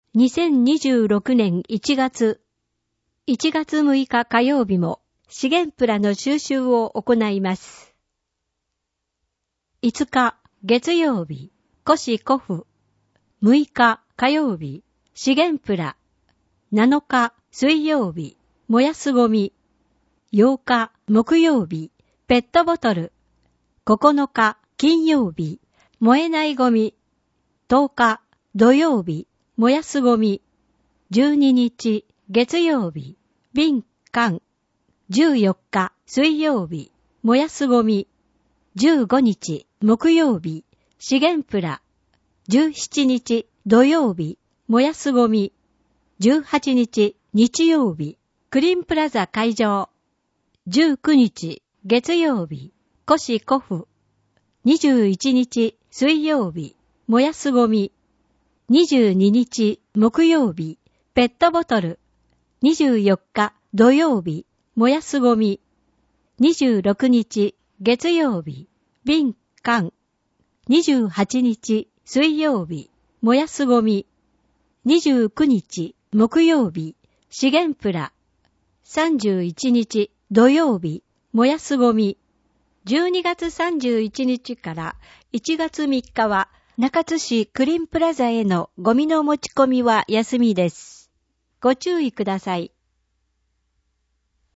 2026年1月6日火曜日も資源プラの収集を行います。5日月曜日、古紙古布。6日火曜日、資源プラ。7日水曜日、燃やすゴミ。8日木曜日、ペットボトル。9日金曜日、燃えないゴミ。10日土曜日、燃やすゴミ。12日月曜日、瓶缶。14日水曜日、燃やすゴミ。15日木曜日、資源プラ。17日土曜日、燃やすゴミ。18日日曜日、クリーンプラザ会場。19日月曜日、古紙古布。21日水曜日、燃やすゴミ。22日木曜日、ペットボトル。24日土曜日、燃やすゴミ。26日月曜日、瓶缶。28日水曜日、燃やすゴミ。29日木曜日、資源プラ。31日土曜日、燃やすゴミ。12月31日から1月3日は中津市クリーンプラザへのゴミの持ち込みは休みです。ご注意ください。